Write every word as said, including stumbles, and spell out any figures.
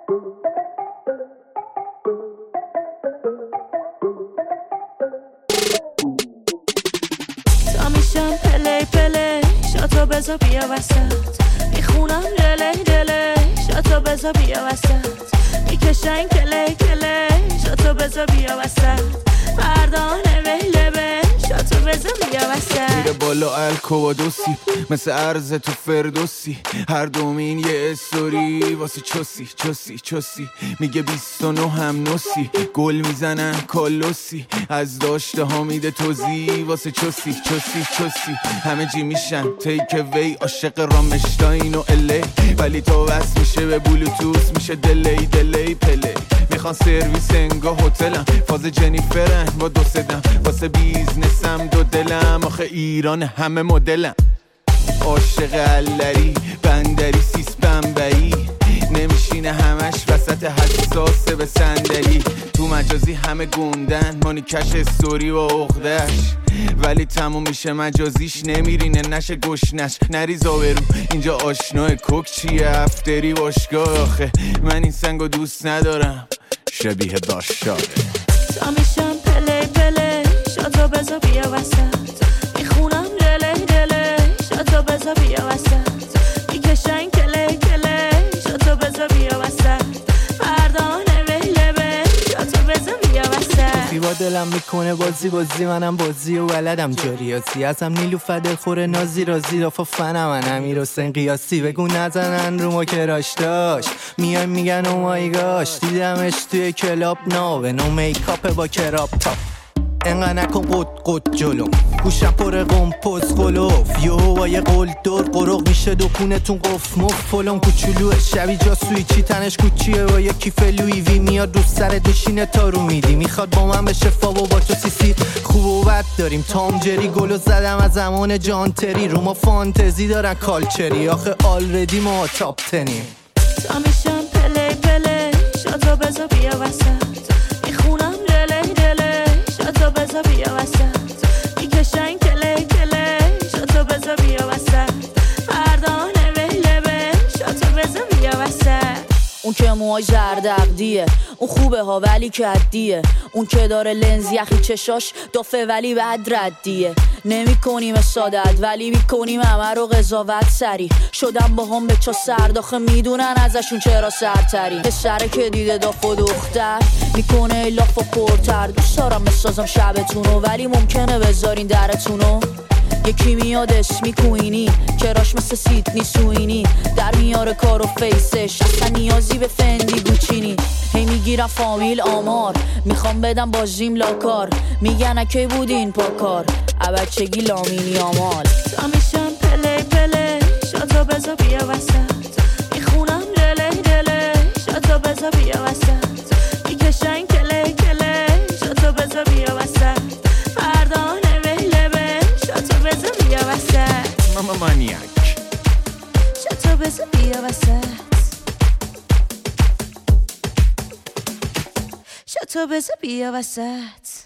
تا میشم پلی پلی شاتو بزا بیا وسط میخونم دله دله شاتو بزا بیا وسط میکشن کلی کلی شاتو بزا بیا وسط مردانه ویله به شاتو بزا بیا وسط میره بالا الکوادوسی مثل عرض تو فردوسی هر دومین یه استوری واسه چوسی چوسی چوسی میگه بیست و نه هم نوسی گل میزنن کالوسی از داشته ها میده توزی واسه چوسی چوسی چوسی همه جی میشن تیک وی عاشق رامشتاین و الی ولی تو وصل میشه به بلوتوث میشه دلی دلی پلی میخوان سرویس انگاه هتلم فاز جنیفرن با دو سدم واسه بیزنسم دو دلم آخه ایران همه مدلم عاشق علری بندری سیس بمبئی نمیشینه همش وسط حساسه به صندلی تو مجازی همه گوندن مانیکش استوری و عقدش ولی تموم میشه مجازیش نمیرینه نشه گشنش نریز آورو اینجا آشنای کوک چیه افتری باشگاه آخه من این سنگو دوست ندارم شبیه باشاره تا میشم پلی پلی شاتو بزا بیا وسط میخونم دله دله شاتو بزا بیا وسط میکشن کلی کلی شاتو بزا بیا وسط مردانه ویله به شاتو بزا بیا وسط با دلم میکنه بازی بازی منم بازی و ولدم جاریاتی ازم نیلوفر دلخور نازی رازی دافا فنم من امیر حسین قیاسی بگو نزنن رو ما که راش داشت میای میگن او مای گاش دیدمش توی کلاب ناوه نو میکاپ با کراپ تاپ انقدر نکن قد قد جلوم گوشم پر قمپوز قلوف یو وای قل دور قرق میشه دکونتون قف مف فلم کوچولوه شبی جاسوی چی تنش کوچیه و یه کیف لوی وی میاد رو سرت میشینه تا رو میدی میخواد با من بشه فا و با تو سیسی خوب و بد داریم تام جری گلو زدم از زمان جانتری رو ما فانتزی دارن کالچری آخه آلردی ما تاپ تنیم تا میشم پلی پلی شاتو بزا بیا وسط میخونم دله دله شاتو بزا بیا وسط میکشن کلی کلی شاتو بزا بیا وسط مردانه ویله به شاتو بزا بیا وسط اون که موهای زردقدیه اون خوبه ها ولی کدیه اون که داره لنز یخی چشاش دافه ولی بد ردیه نمی کنیم سادت ولی میکنیم همه رو قضاوت سری شدم با هم به چا سرداخه میدونن ازشون چرا سرتری پسره که دیده داف و دختر میکنه لاف و پرتر دوست دارم بسازم شبتونو ولی ممکنه بذارین درتونو یکی میاد اسمی کوینی کراش مثل سیدنی سوینی در میاره کار و فیسش اصلا نیازی به فندی گوچینی هی میگیرم فامیل آمار میخوام بدم بازیم لاکار میگن اکی بودین پاکار بچگی لامینی آمال تا میشم پلی پلی شاتو بزا بیا وسط میخونم دله دله شاتو بزا بیا وسط میکشن کلی کلی شاتو بزا بیا وسط مردانه ویله به شاتو بزا بیا وسط ماما مانیاک شاتو بزا بیا وسط شاتو بزا بیا وسط